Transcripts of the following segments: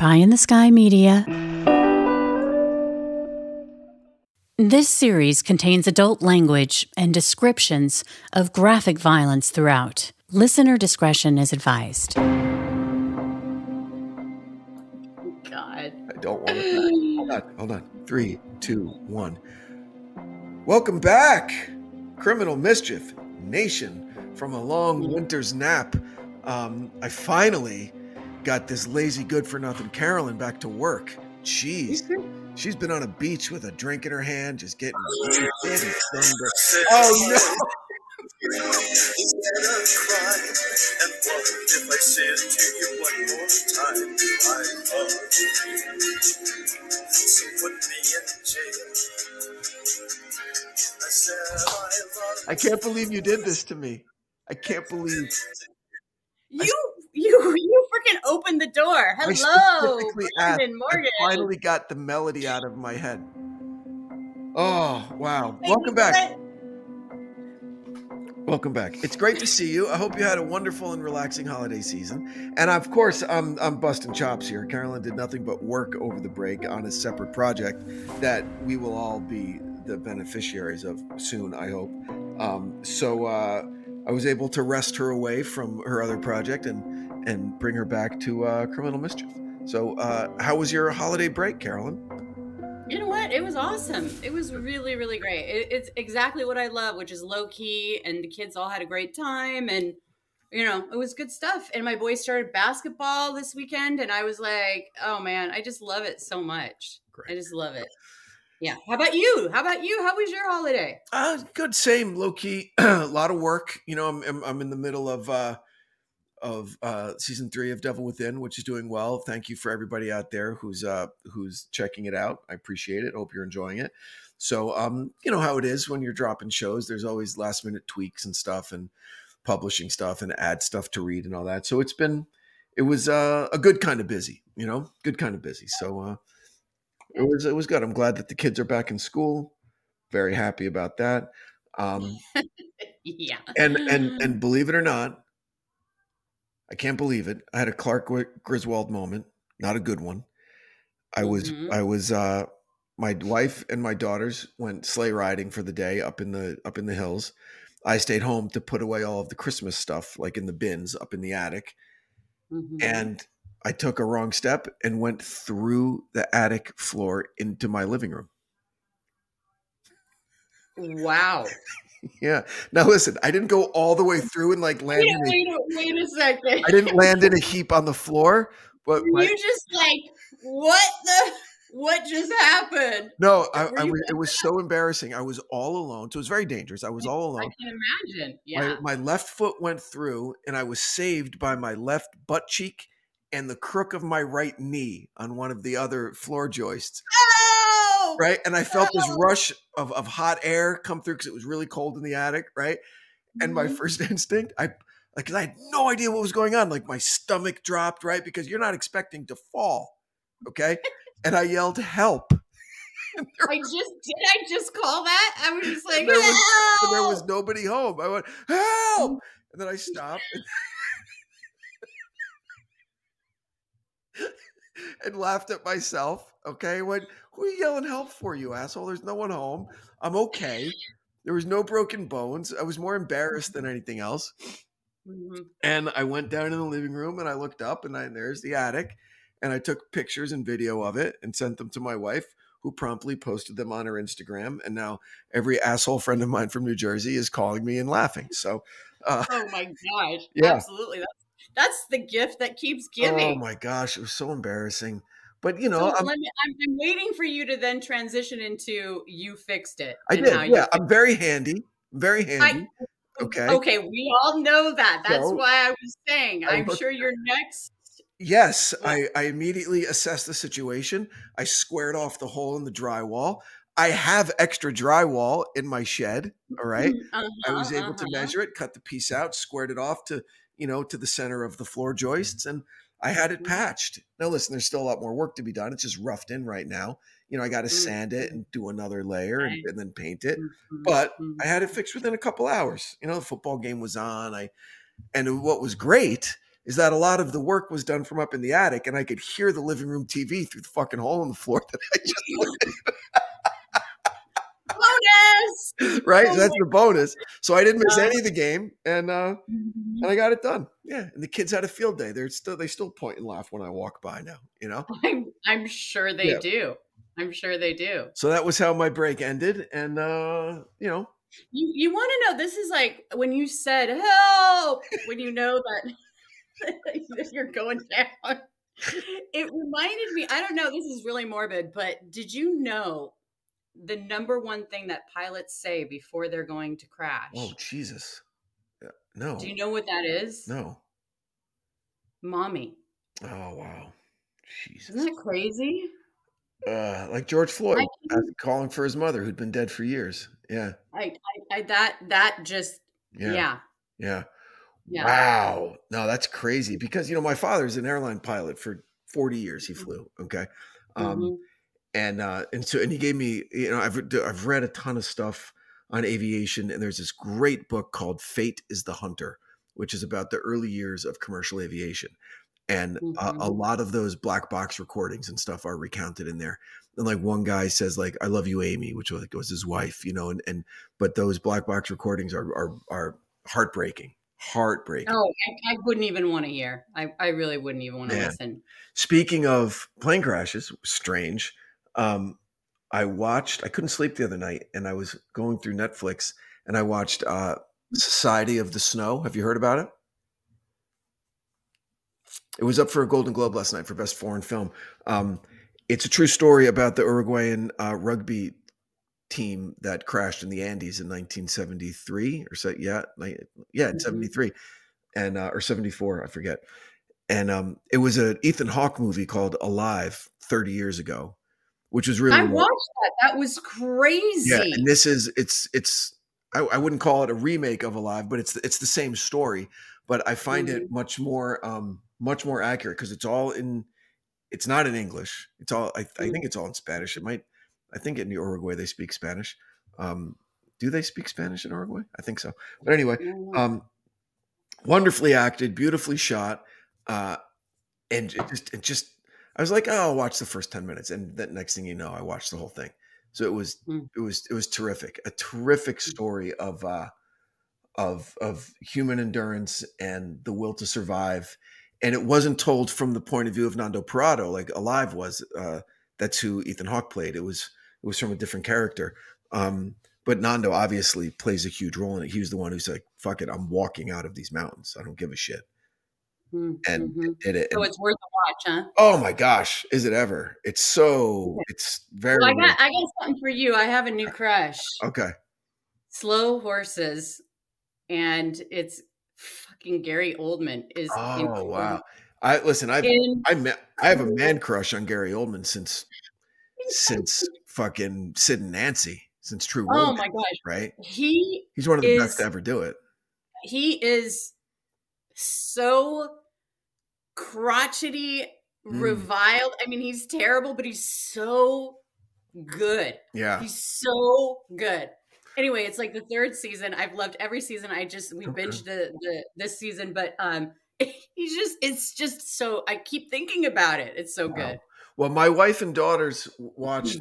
Pie in the Sky Media. This series contains adult language and descriptions of graphic violence throughout. Listener discretion is advised. God. I don't want to. Hold on. 3, 2, 1. Welcome back, Criminal Mischief Nation, from a long winter's nap. I finally got this lazy good-for-nothing Carolyn back to work. Jeez. She's been on a beach with a drink in her hand, just getting wasted and sunburned. Oh, no. I can't believe you did this to me. I can't believe You freaking opened the door. Hello, Brandon Morgan. I finally got the melody out of my head. Oh, wow. Welcome back. Welcome back. It's great to see you. I hope you had a wonderful and relaxing holiday season. And of course, I'm busting chops here. Carolyn did nothing but work over the break on a separate project that we will all be the beneficiaries of soon, I hope. So I was able to wrest her away from her other project and bring her back to Criminal Mischief. So how was your holiday break, Carolyn? You know what? It was awesome. It was really, really great. It's exactly what I love, which is low key, and the kids all had a great time, and it was good stuff. And my boys started basketball this weekend, and I was like, oh man, I just love it so much. Great. I just love it. Yeah. How about you? How was your holiday? Good. Same. Low key. A lot of work. I'm in the middle of season 3 of Devil Within, which is doing well. Thank you for everybody out there who's checking it out. I appreciate it. Hope you're enjoying it. So, you know how it is when you're dropping shows. There's always last minute tweaks and stuff, and publishing stuff, and add stuff to read and all that. So it was a good kind of busy. Good kind of busy. So it was good. I'm glad that the kids are back in school. Very happy about that. Yeah. And believe it or not, I can't believe it. I had a Clark Griswold moment, not a good one. I was my wife and my daughters went sleigh riding for the day up in the hills. I stayed home to put away all of the Christmas stuff, like in the bins up in the attic. Mm-hmm. And I took a wrong step and went through the attic floor into my living room. Wow. Yeah. Now listen, I didn't go all the way through and land. Wait a second. I didn't land in a heap on the floor, but you just what just happened? No, it was so embarrassing. I was all alone, so it was very dangerous. I was all alone. I can imagine. Yeah. My left foot went through, and I was saved by my left butt cheek and the crook of my right knee on one of the other floor joists. Oh! Right, and I felt this rush of hot air come through because it was really cold in the attic. Right, and my first instinct, I had no idea what was going on. Like my stomach dropped. Right, because you're not expecting to fall. Okay. And I yelled, help. I just call that? I was just like, help! There was nobody home. I went, help! And then I stopped and laughed at myself. Okay. I went, who are you yelling help for, you asshole? There's no one home. I'm okay. There was no broken bones. I was more embarrassed than anything else. Mm-hmm. And I went down in the living room and I looked up and there's the attic. And I took pictures and video of it and sent them to my wife, who promptly posted them on her Instagram. And now every asshole friend of mine from New Jersey is calling me and laughing. So, oh my gosh. Yeah. Absolutely. That's the gift that keeps giving. Oh my gosh. It was so embarrassing. But, so I'm waiting for you to then transition into you fixed it. I did. Yeah. I'm very handy. Very handy. Okay. We all know that. That's why I was saying, I'm sure you're next. Yes, I immediately assessed the situation. I squared off the hole in the drywall. I have extra drywall in my shed. All right. I was able to measure it, cut the piece out, squared it off to the center of the floor joists, and I had it patched. Now, listen, there's still a lot more work to be done. It's just roughed in right now. I got to sand it and do another layer and then paint it. But I had it fixed within a couple hours. The football game was on. And what was great is that a lot of the work was done from up in the attic, and I could hear the living room TV through the fucking hole in the floor that I just Bonus! right? Oh So that's my the bonus. So I didn't miss God. any of the game, and Mhm. I got it done. Yeah, and the kids had a field day. They still point and laugh when I walk by now. You know. I'm sure they Yeah. do. I'm sure they do. So that was how my break ended, and you know. You want to know, this is like when you said help, when you know that you're going down. It reminded me, I don't know, this is really morbid, but did you know the number one thing that pilots say before they're going to crash? Oh Jesus! No. Do you know what that is? No. Mommy. Oh wow! Jesus. Isn't that crazy? Like George Floyd I calling for his mother who'd been dead for years. Yeah. that just Yeah. yeah. Wow. No, that's crazy because my father's an airline pilot for 40 years. He flew. Okay. Mhm. And he gave me, I've read a ton of stuff on aviation, and there's this great book called Fate is the Hunter, which is about the early years of commercial aviation. And a Mhm. lot of those black box recordings and stuff are recounted in there. And like one guy says, like, "I love you, Amy," which was his wife, but those black box recordings are heartbreaking. Heartbreaking. Oh, I wouldn't even want to hear. I really wouldn't even want to Man. listen. Speaking of plane crashes, strange. I couldn't sleep the other night, and I was going through Netflix, and I watched Society of the Snow. Have you heard about it? It was up for a Golden Globe last night for Best Foreign Film. It's a true story about the Uruguayan rugby team that crashed in the Andes in 1973 or so. Yeah, in 73 and or 74, I forget. And it was an Ethan Hawke movie called Alive 30 years ago, which was really I watched that. That was crazy. Yeah, and this is it's I wouldn't call it a remake of Alive, but it's the same story. But I find it much more accurate because it's not in English. It's all I think it's all in Spanish. I think in Uruguay they speak Spanish. Do they speak Spanish in Uruguay? I think so. But anyway, wonderfully acted, beautifully shot, and it just I was like, oh, I'll watch the first 10 minutes, and that next thing you know, I watched the whole thing. So it was terrific, a terrific story of human endurance and the will to survive. And it wasn't told from the point of view of Nando Parado like Alive was. That's who Ethan Hawke played. It was from a different character. But Nando obviously plays a huge role in it. He was the one who's like, fuck it, I'm walking out of these mountains. I don't give a shit. And did it. So it's worth a watch, huh? Oh my gosh, is it ever? It's very. Well, I got something for you. I have a new crush. Okay. Slow Horses, and it's fucking Gary Oldman is. Oh wow! I have a man crush on Gary Oldman since fucking Sid and Nancy, since True Romance. Oh my gosh! Right? He's one of the best to ever do it. He is so crotchety, reviled. I mean, he's terrible, but he's so good. Yeah, he's so good. Anyway, it's like the third season. I've loved every season. We binged this season, but it's just so, I keep thinking about it. It's so good. Well, my wife and daughters watched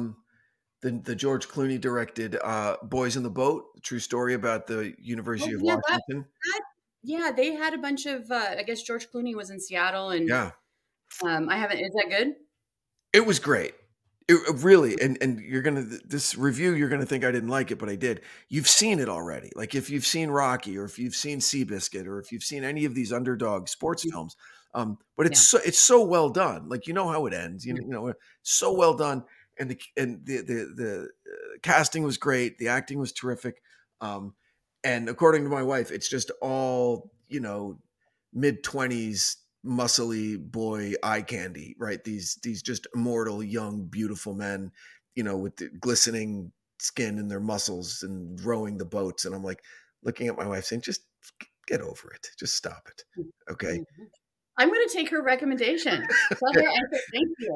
the George Clooney directed Boys in the Boat, the true story about the University of Washington. They had a bunch of I guess George Clooney was in Seattle, and I haven't. Is that good? It was great. It really, and this review, you're gonna think I didn't like it, but I did. You've seen it already. Like if you've seen Rocky, or if you've seen Seabiscuit, or if you've seen any of these underdog sports films, but it's so well done. Like you know how it ends. You know, so well done, and the casting was great. The acting was terrific, and according to my wife, it's just all mid-20s. Muscly boy eye candy, right? These just immortal, young, beautiful men, with the glistening skin and their muscles and rowing the boats. And I'm like looking at my wife saying, just get over it. Just stop it. Okay. I'm going to take her recommendation. Tell her I said thank you.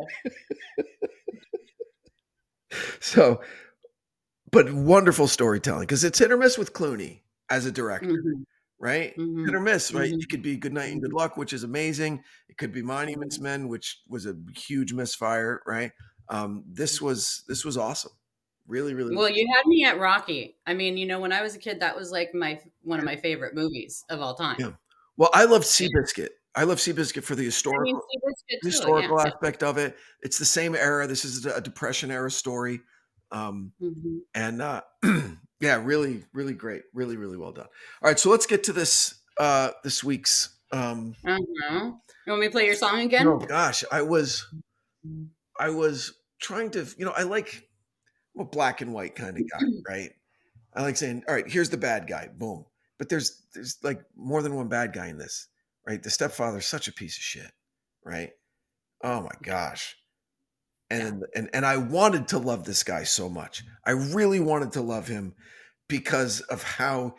So, but wonderful storytelling, because it's hit or miss with Clooney as a director. right? Hit Mhm. or miss, right? Mhm. It could be Good Night and Good Luck, which is amazing. It could be Monuments Mhm. Men, which was a huge misfire, right? This was awesome. Really, really. Well, you had me at Rocky. I mean, when I was a kid, that was like one of my favorite movies of all time. Yeah. Well, I loved Yeah. Seabiscuit. I love Seabiscuit for the I mean, historical Seabiscuit too. Yeah. historical Yeah. aspect of it. It's the same era. This is a Depression era story. Um, Mhm. and yeah, really, really great. Really, really well done. All right, so let's get to this week's Uh-huh. You want me to play your song again? oh gosh, I was trying to, I'm a black and white kind of guy, right? I like saying, all right, here's the bad guy, boom. But there's like more than one bad guy in this, right? The stepfather's such a piece of shit, right? Oh my gosh. Yeah. And I wanted to love this guy so much. I really wanted to love him because of how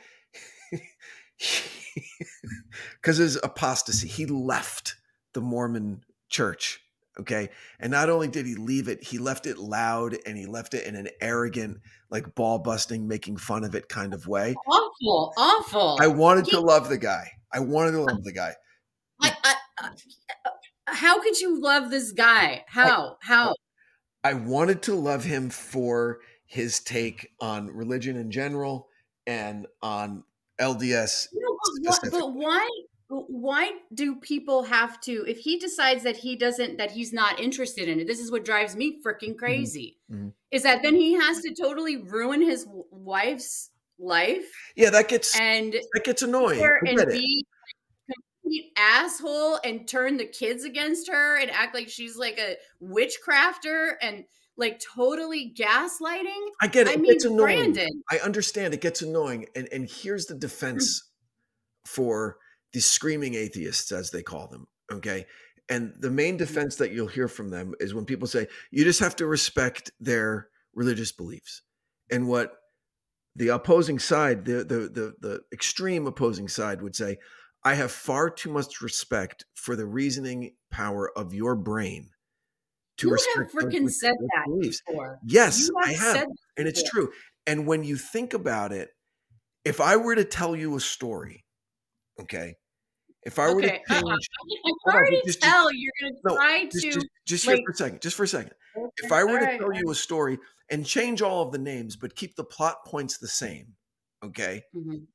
because his apostasy, he left the Mormon church. Okay. And not only did he leave it, he left it loud and he left it in an arrogant, like ball busting, making fun of it kind of way. Awful. I Awful. wanted to love the guy. I wanted to love the guy. I, how could you love this guy? How? I wanted to love him for his take on religion in general and on LDS No, specifically. but why do people have to, if he decides that he's not interested in it, this is what drives me freaking Mhm. crazy, Mhm. is that then he has to totally ruin his wife's life Yeah, that gets and that gets annoying. there I and get it. be a complete asshole and turn the kids against her and act like she's like a witchcrafter and like totally gaslighting. I get it. I It gets mean, annoying. Brandon. I understand it gets annoying. And here's the defense for the screaming atheists, as they call them. Okay. And the main defense that you'll hear from them is when people say, you just have to respect their religious beliefs. And what the opposing side, the extreme opposing side would say, I have far too much respect for the reasoning power of your brain to You have respect those freaking said ridiculous that beliefs. before. Yes, You I have have, said that and it's before. true. And when you think about it, if I were to tell you a story, okay, if I were to Okay. I change, can hold on, already just tell you're gonna no, try just to just just here like. for a second, just for a second. If Okay. I All were to right. tell you a story and change all of the names, but keep the plot points the same, okay, Mhm.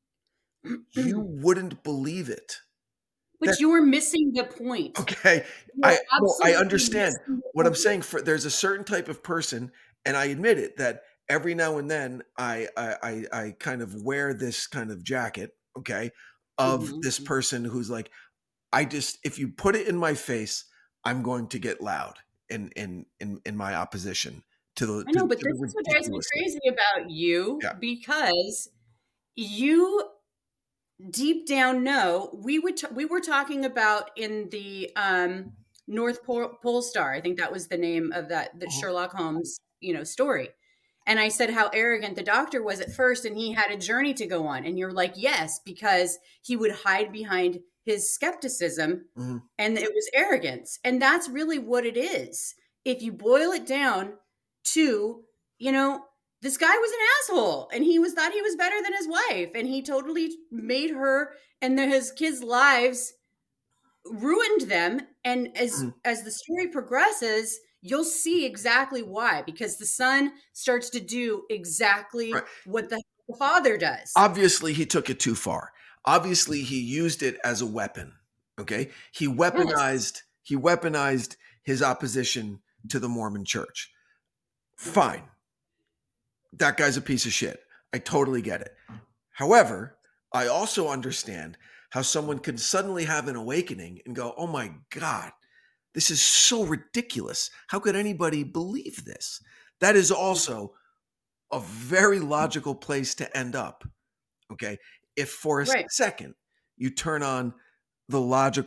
you wouldn't believe it. But you're missing the point. Okay. You're I absolutely understand. missing the What I'm point. saying for there's a certain type of person, and I admit it, that every now and then I kind of wear this kind of jacket, okay, of Mhm. this person who's like, I just if you put it in my face, I'm going to get loud in my opposition to the I to, know, but to this the is what drives me ridiculousness. crazy about you Yeah. because you deep down know we were talking about in the North Pole Star. I think that was the name of that Mhm. Sherlock Holmes story. And I said how arrogant the doctor was at first, and he had a journey to go on. And you're like, yes, because he would hide behind his skepticism, Mhm. and it was arrogance. And that's really what it is. If you boil it down to, you know, this guy was an asshole and he was thought he was better than his wife and he totally made her and his kids' lives, ruined them. And Mhm. as the story progresses, you'll see exactly why, because the son starts to do Right. exactly what the father does. Obviously, he took it too far. Obviously, he used it as a weapon. Okay, Yes. he weaponized his opposition to the Mormon Church. Fine, that guy's a piece of shit. I totally get it. However, I also understand how someone can suddenly have an awakening and go, "Oh my god, this is so ridiculous. How could anybody believe this?" That is also a very logical place to end up. Okay. If for a Right. second you turn on the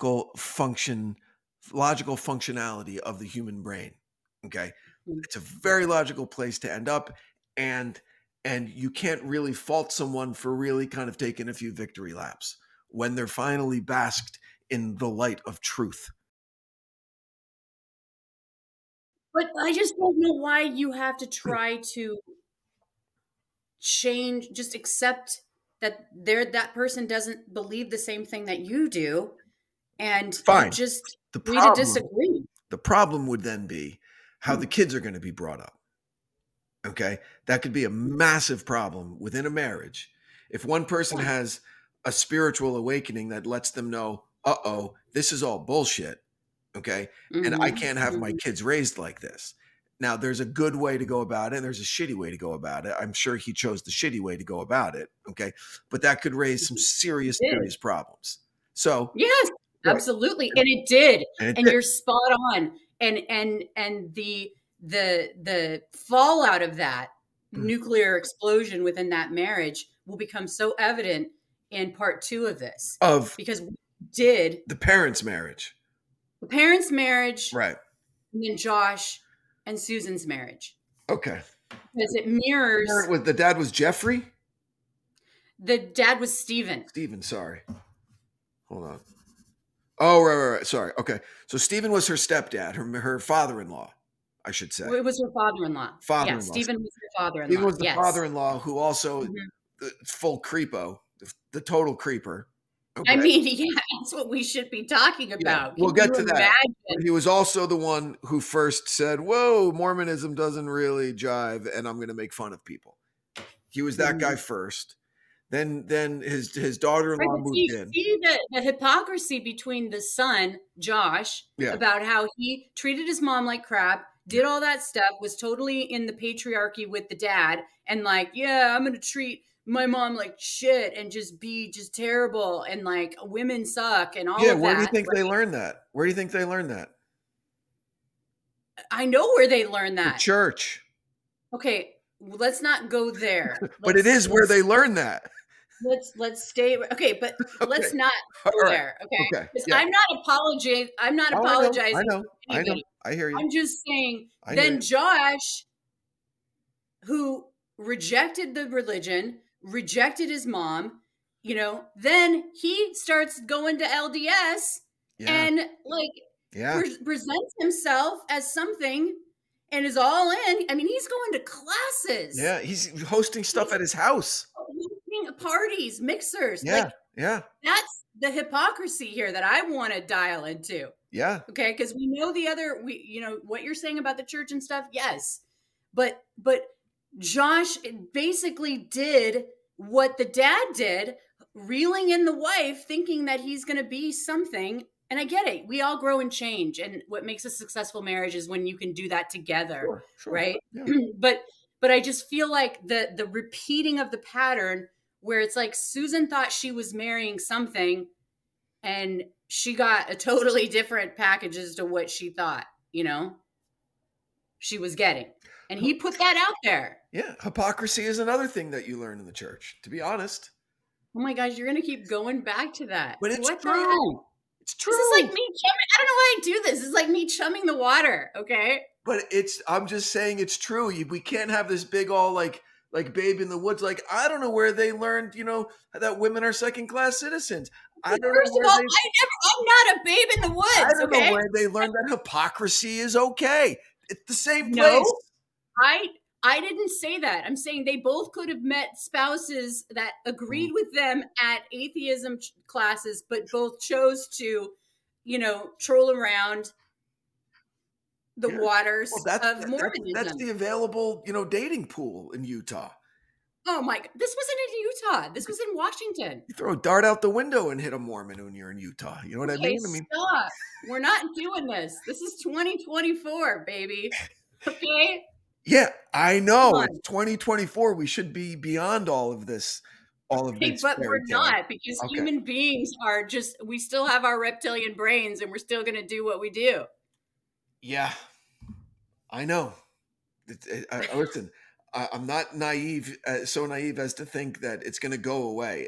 logical functionality of the human brain, okay, it's a very logical place to end up. And you can't really fault someone for really kind of taking a few victory laps when they're finally basked in the light of truth. But I just don't know why you have to try to change, just accept. that that person doesn't believe the same thing that you do, and Fine. you just The agree to disagree. The problem would then be how the kids are going to be brought up. Okay. That could be a massive problem within a marriage. If one person has a spiritual awakening that lets them know, this is all bullshit. Okay. And I can't have my kids raised like this. Now, there's a good way to go about it, and there's a shitty way to go about it. I'm sure he chose the shitty way to go about it. Okay. But that could raise some serious problems. So, yes, right. Absolutely. And it did. And you're spot on. And the fallout of that nuclear explosion within that marriage will become so evident in part 2 of this. Because we did the parents' marriage. The parents' marriage. Right. And then Josh and Susan's marriage. Okay. Because it mirrors. The dad was Jeffrey? The dad was Stephen. Stephen, sorry. Hold on. Oh, right. Sorry. Okay. So Stephen was her stepdad, her father-in-law, I should say. It was her father-in-law. Father-in-law. Yeah, Stephen was her father-in-law. Stephen was the father-in-law who also full creepo, the total creeper. Okay. I mean, yeah, that's what we should be talking about. Yeah. We'll get to that. He was also the one who first said, whoa, Mormonism doesn't really jive, and I'm going to make fun of people. He was that guy first. Then his daughter-in-law moved in. See the hypocrisy between the son, Josh, about how he treated his mom like crap, did all that stuff, was totally in the patriarchy with the dad, and like, yeah, I'm going to treat my mom like shit and just be terrible, and like women suck and all of that. Yeah, where do you think they learned that? Where do you think they learned that? I know where they learned that. The church. Okay, let's not go there. But it is where they learn that. Let's stay. Okay, but let's not go there. Okay. Yeah. I'm not apologizing. I know. I hear you. I'm just saying. Then Josh, who rejected the religion, rejected his mom, then he starts going to LDS and presents himself as something. And is all in. I mean, he's going to classes. Yeah, he's hosting stuff at his house. Hosting parties, mixers. Yeah, That's the hypocrisy here that I want to dial into. Yeah. Okay, because we know what you're saying about the church and stuff. Yes, but Josh basically did what the dad did, reeling in the wife, thinking that he's going to be something. And I get it. We all grow and change. And what makes a successful marriage is when you can do that together. Sure. Right. Yeah. But I just feel like the repeating of the pattern where it's like Susan thought she was marrying something and she got a totally different package as to what she thought, she was getting. And he put that out there. Yeah. Hypocrisy is another thing that you learn in the church, to be honest. Oh my gosh, you're going to keep going back to that. But it's true. It's true. This is like me chumming. I don't know why I do this. It's like me chumming the water. Okay. But I'm just saying it's true. We can't have this big all like Babe in the Woods. Like, I don't know where they learned, that women are second-class citizens. First of all, I'm not a babe in the woods. I don't know where they learned that hypocrisy is okay. It's the same place. No, I didn't say that. I'm saying they both could have met spouses that agreed with them at atheism classes, but both chose to, troll around the waters of Mormonism. That's the available, dating pool in Utah. Oh my God. This wasn't in Utah. This was in Washington. You throw a dart out the window and hit a Mormon when you're in Utah. You know what I mean? Stop. We're not doing this. This is 2024, baby. Okay? Yeah, I know. It's 2024. We should be beyond all of this. But we're not, because human beings are we still have our reptilian brains and we're still going to do what we do. Yeah, I know. Listen, I'm not naive, so naive as to think that it's going to go away.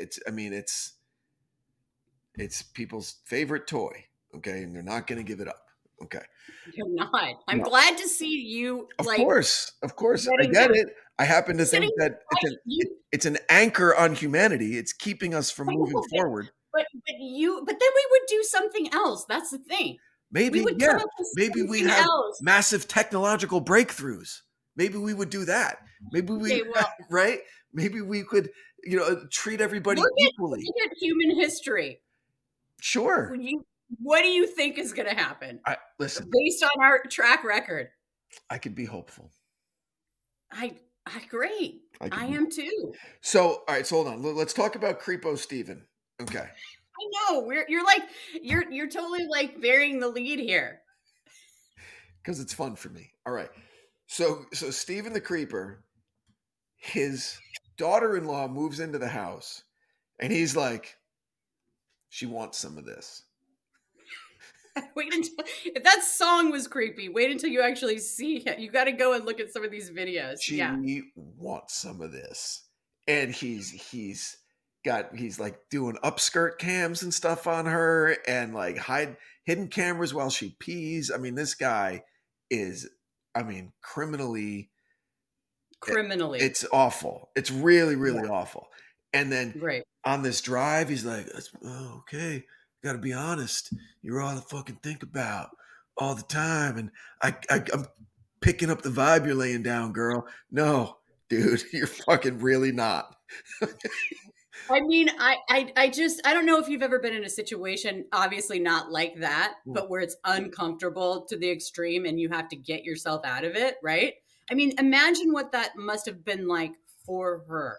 It's people's favorite toy. Okay. And they're not going to give it up. Okay. You're not. I'm glad to see you. Of course. I get it. I happen to think that it's an anchor on humanity. It's keeping us from moving forward. But then we would do something else. That's the thing. Maybe we'd have massive technological breakthroughs. Maybe we would do that. Maybe right? Maybe we could treat everybody Look equally. at human history. Sure. What do you think is going to happen? Listen, based on our track record. I could be hopeful. I great. I am too. So, all right. So hold on. Let's talk about Creepo Steven. Okay. I know you're totally like burying the lead here. Because it's fun for me. All right. So Steven the Creeper, his daughter-in-law moves into the house, and he's like, she wants some of this. Wait until if that song was creepy. Wait until you actually see it. You got to go and look at some of these videos. She wants some of this, and he's like doing upskirt cams and stuff on her, and like hidden cameras while she pees. I mean, this guy is, criminally. It's awful. It's really, really awful. And then on this drive, he's like, oh, okay. Got to be honest. You're all I fucking think about all the time. And I'm picking up the vibe you're laying down, girl. No, dude, you're fucking really not. I mean, I don't know if you've ever been in a situation, obviously not like that, but where it's uncomfortable to the extreme and you have to get yourself out of it, right? I mean, imagine what that must have been like for her.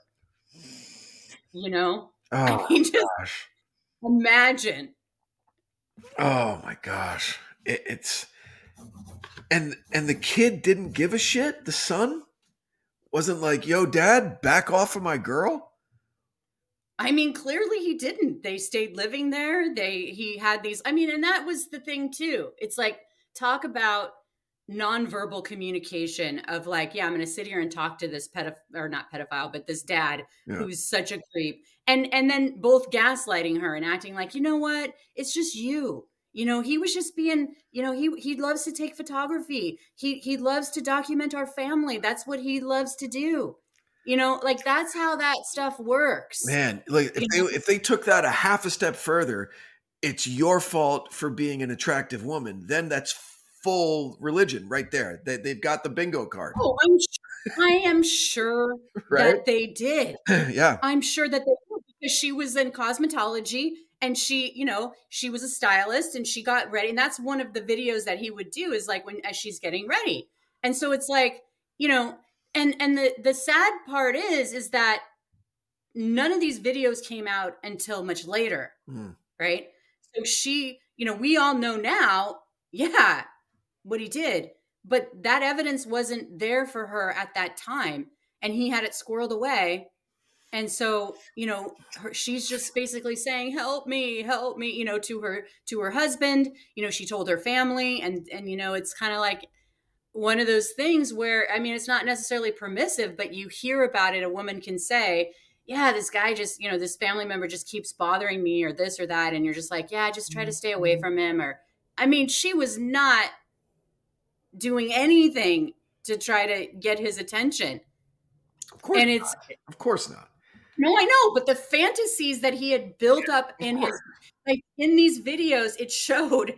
Oh, gosh. Imagine. Oh my gosh. It's and the kid didn't give a shit. The son wasn't like, yo, dad, back off of my girl. I mean, clearly he didn't. They stayed living there. He had these, and that was the thing too. It's like, talk about nonverbal communication of like, yeah, I'm going to sit here and talk to this not pedophile, but this dad who's such a creep. And then both gaslighting her and acting like, you know what? It's just you. He was just being, he loves to take photography. He loves to document our family. That's what he loves to do. Like that's how that stuff works. Man, like if they took that a half a step further, it's your fault for being an attractive woman. Then that's full religion right there. They've got the bingo card. Oh, I am sure right? that they did. Yeah. I'm sure that they did because she was in cosmetology and she was a stylist and she got ready. And that's one of the videos that he would do is like as she's getting ready. And so it's like, and the sad part is that none of these videos came out until much later. Right. So she, we all know now, what he did, but that evidence wasn't there for her at that time. And he had it squirreled away. And so, she's just basically saying, help me, to her husband. She told her family and it's kind of like one of those things where, it's not necessarily permissive, but you hear about it. A woman can say, yeah, this guy just, this family member just keeps bothering me or this or that. And you're just like, yeah, just try to stay away from him. Or, she was not doing anything to try to get his attention. Of course not. No, I know, but the fantasies that he had built up in his, like in these videos, it showed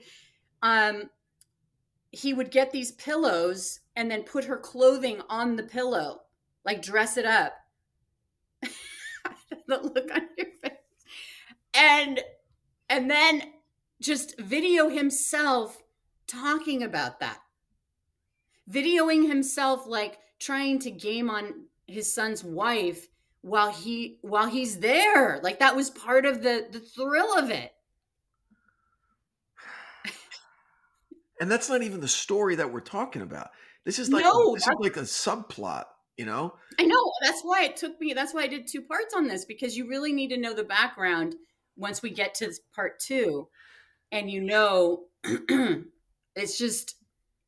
he would get these pillows and then put her clothing on the pillow, like dress it up. The look on your face. And then just video himself talking about that. Videoing himself like trying to game on his son's wife while he's there. Like that was part of the thrill of it. And that's not even the story that we're talking about. This is like a subplot, I know. That's why I did 2 parts on this, because you really need to know the background once we get to part 2. And it's just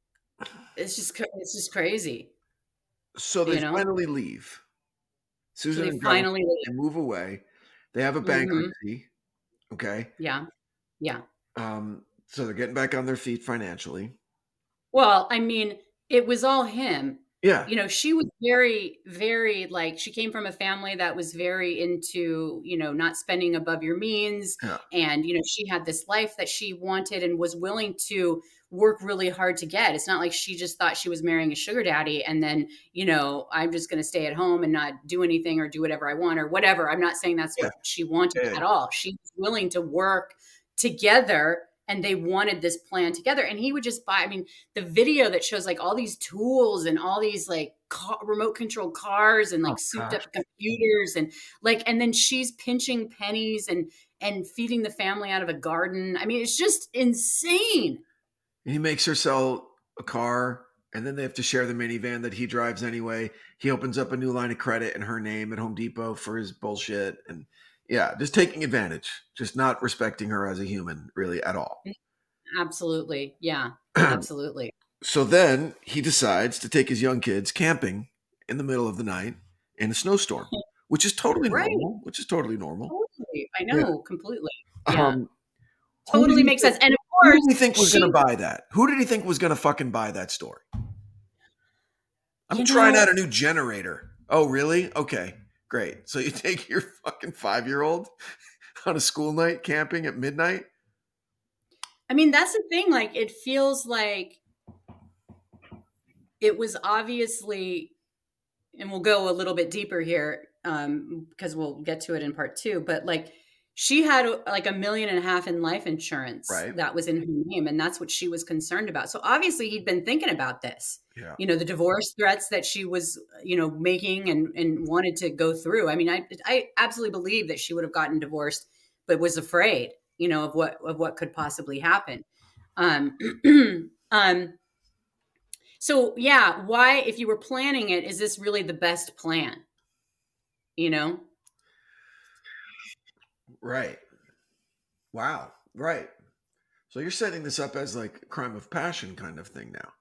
crazy. So they finally leave. Susan and Gunn, they move away. They have a bankruptcy. Okay. Yeah. Yeah. So they're getting back on their feet financially. Well, it was all him. Yeah. You know, she was very, very like, she came from a family that was very into, you know, not spending above your means. Yeah. And, you know, she had this life that she wanted and was willing to work really hard to get. It's not like she just thought she was marrying a sugar daddy and then, you know, I'm just going to stay at home and not do anything or do whatever I want or whatever. I'm not saying that's Yeah. what she wanted Yeah. at all. She was willing to work together and they wanted this plan together. And he would just buy, I mean, the video that shows like all these tools and all these like remote control cars and like Oh, souped gosh. up computers and like, and then she's pinching pennies and feeding the family out of a garden. I mean, it's just insane. He makes her sell a car, and then they have to share the minivan that he drives anyway. He opens up a new line of credit in her name at Home Depot for his bullshit. And yeah, just taking advantage, just not respecting her as a human really at all. Absolutely. Yeah, absolutely. So then he decides to take his young kids camping in the middle of the night in a snowstorm, which is totally Right. normal. Which is totally normal. Totally. I know, completely. Yeah. Who Totally did he makes think- sense. And of Who course, did he think was going to buy that? Who did he think was going to fucking buy that story? I'm trying out a new generator. Oh, really? Okay, great. So you take your fucking 5-year-old on a school night camping at midnight? I mean, that's the thing. Like, it feels like it was obviously, and we'll go a little bit deeper here because we'll get to it in part 2. But like, she had like $1.5 million in life insurance that was in her name, and that's what she was concerned about. So obviously, he'd been thinking about this. Yeah. You know, the divorce threats that she was, you know, making and wanted to go through. I mean, I absolutely believe that she would have gotten divorced, but was afraid, you know, of what could possibly happen. So yeah, why, if you were planning it, is this really the best plan? You know? Right. Wow. Right. So you're setting this up as like a crime of passion kind of thing now.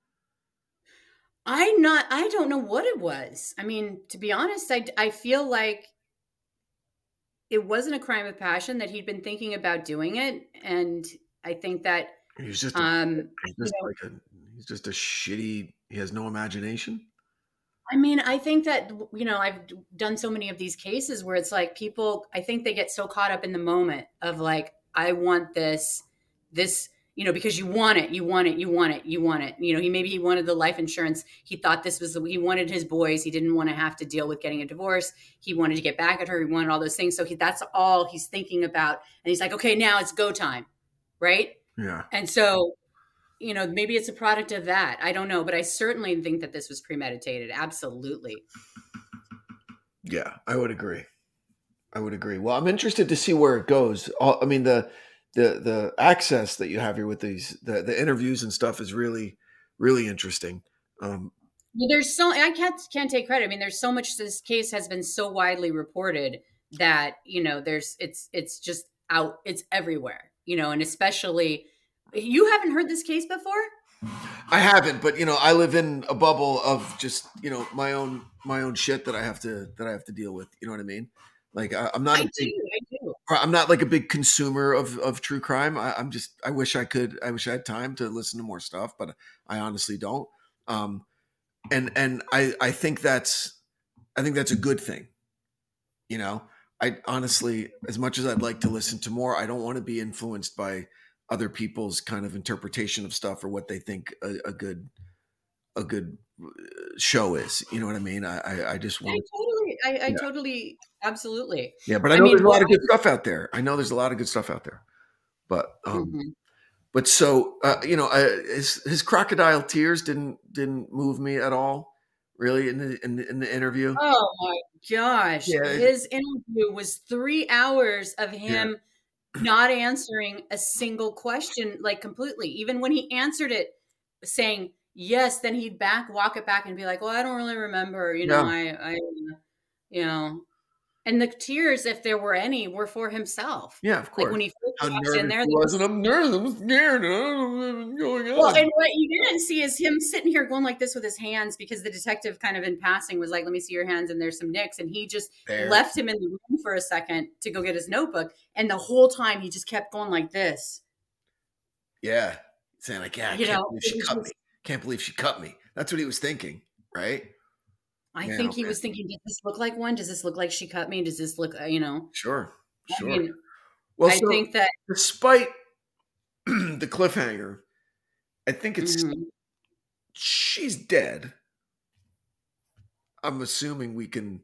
I don't know what it was. I mean, to be honest, I feel like it wasn't a crime of passion, that he'd been thinking about doing it. And I think that He's just he's just a shitty, he has no imagination. I mean, I think that, you know, I've done so many of these cases where it's like people, I think they get so caught up in the moment of like, I want this, you know, because you want it. You know, maybe he wanted the life insurance. He thought he wanted his boys. He didn't want to have to deal with getting a divorce. He wanted to get back at her. He wanted all those things. So that's all he's thinking about. And he's like, okay, now it's go time. Right. Yeah. And so, you know, maybe it's a product of that. I don't know, but I certainly think that this was premeditated. Absolutely. Yeah, I would agree. Well, I'm interested to see where it goes. I mean, the access that you have here with these, the interviews and stuff is really, really interesting. There's I can't take credit. I mean, there's so much, this case has been so widely reported that, you know, it's just out, it's everywhere, you know, and especially, you haven't heard this case before? I haven't, but you know, I live in a bubble of just, you know, my own shit that I have to deal with. You know what I mean? Like I'm not. I do. I'm not like a big consumer of true crime. I wish I had time to listen to more stuff, but I honestly don't. And I think that's a good thing. You know, I honestly, as much as I'd like to listen to more, I don't want to be influenced by other people's kind of interpretation of stuff or what they think a good show is. You know what I mean? I just want I totally, absolutely. Yeah, but I know there's a lot of good stuff out there. But but so you know, his crocodile tears didn't move me at all, really, in the interview. Oh my gosh! Yeah. His interview was 3 hours of him. Yeah. Not answering a single question, like completely. Even when he answered it, saying yes, then he'd walk it back and be like, "Well, I don't really remember." You know, you know, and the tears, if there were any, were for himself. Yeah, of course. Like when he first walked in there, I'm nervous. I'm scared. I don't know what's going on. Well, and what you didn't see is him sitting here going like this with his hands, because the detective kind of in passing was like, "Let me see your hands," and there's some nicks, and he just left him in the room for a second to go get his notebook, and the whole time he just kept going like this. Yeah, saying like, "Yeah, I can't believe she cut me. Can't believe she cut me." That's what he was thinking. right? I think he was thinking, does this look like one? Does this look like she cut me? Does this look, Sure. I mean, Well, I think that despite the cliffhanger, I think it's Mhm. she's dead. I'm assuming we can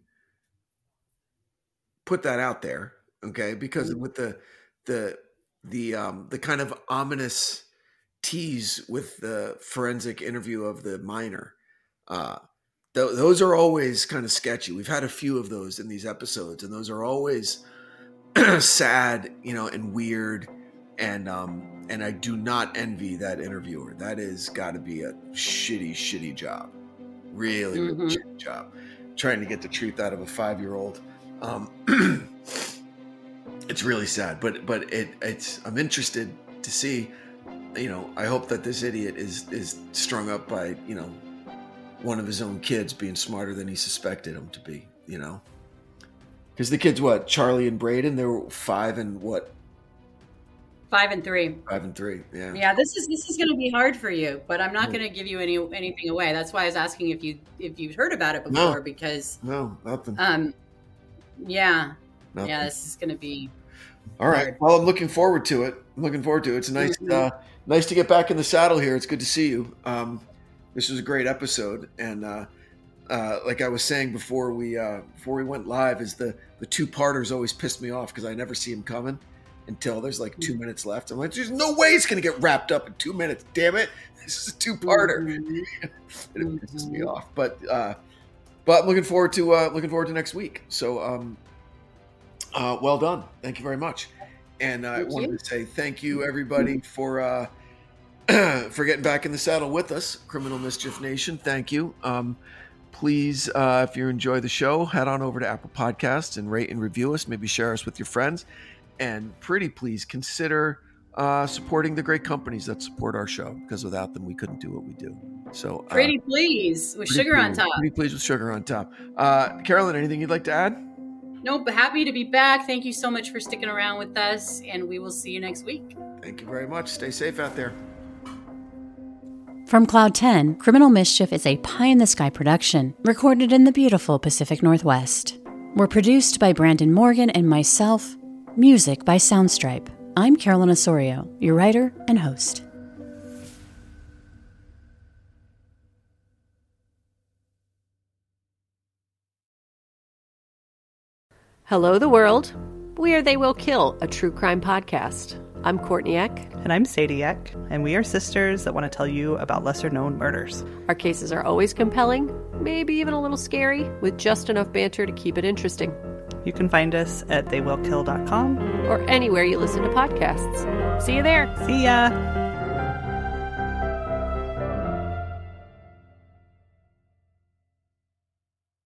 put that out there, okay? Because Mhm. with the kind of ominous tease with the forensic interview of the minor, those are always kind of sketchy. We've had a few of those in these episodes, and those are always sad, and weird. And I do not envy that interviewer. That is got to be a shitty job. Really Mhm. shitty job. Trying to get the truth out of a 5-year-old. It's really sad, but it's I'm interested to see. I hope that this idiot is strung up by one of his own kids being smarter than he suspected him to be. Because the kids, what, Charlie and Braden, they were 5 and what? 5 and 3. 5 and 3. Yeah. Yeah, this is going to be hard for you, but I'm not going to give you anything away. That's why I was asking if you've heard about it before, because no, nothing. Yeah, nothing. Yeah, this is going to be all right. hard. Well, I'm looking forward to it. It's nice, nice to get back in the saddle here. It's good to see you. This was a great episode, and like I was saying before we went live, is the 2-parters always piss me off because I never see them coming until there's like 2 minutes left. I'm like, there's no way it's going to get wrapped up in 2 minutes. Damn it. This is a 2-parter. It pisses me off. But I'm looking forward to next week. So, well done. Thank you very much. And I wanted to say thank you everybody for getting back in the saddle with us. Criminal Mischief Nation. Thank you. Please, if you enjoy the show, head on over to Apple Podcasts and rate and review us. Maybe share us with your friends. And pretty please consider supporting the great companies that support our show, because without them, we couldn't do what we do. So pretty please with sugar on top. Pretty please with sugar on top. Carolyn, anything you'd like to add? Nope. Happy to be back. Thank you so much for sticking around with us, and we will see you next week. Thank you very much. Stay safe out there. From Cloud 10, Criminal Mischief is a pie-in-the-sky production recorded in the beautiful Pacific Northwest. We're produced by Brandon Morgan and myself. Music by Soundstripe. I'm Carolyn Osorio, your writer and host. Hello, the world. We are They Will Kill, a true crime podcast. I'm Courtney Eck. And I'm Sadie Eck, and we are sisters that want to tell you about lesser-known murders. Our cases are always compelling, maybe even a little scary, with just enough banter to keep it interesting. You can find us at theywillkill.com. Or anywhere you listen to podcasts. See you there. See ya!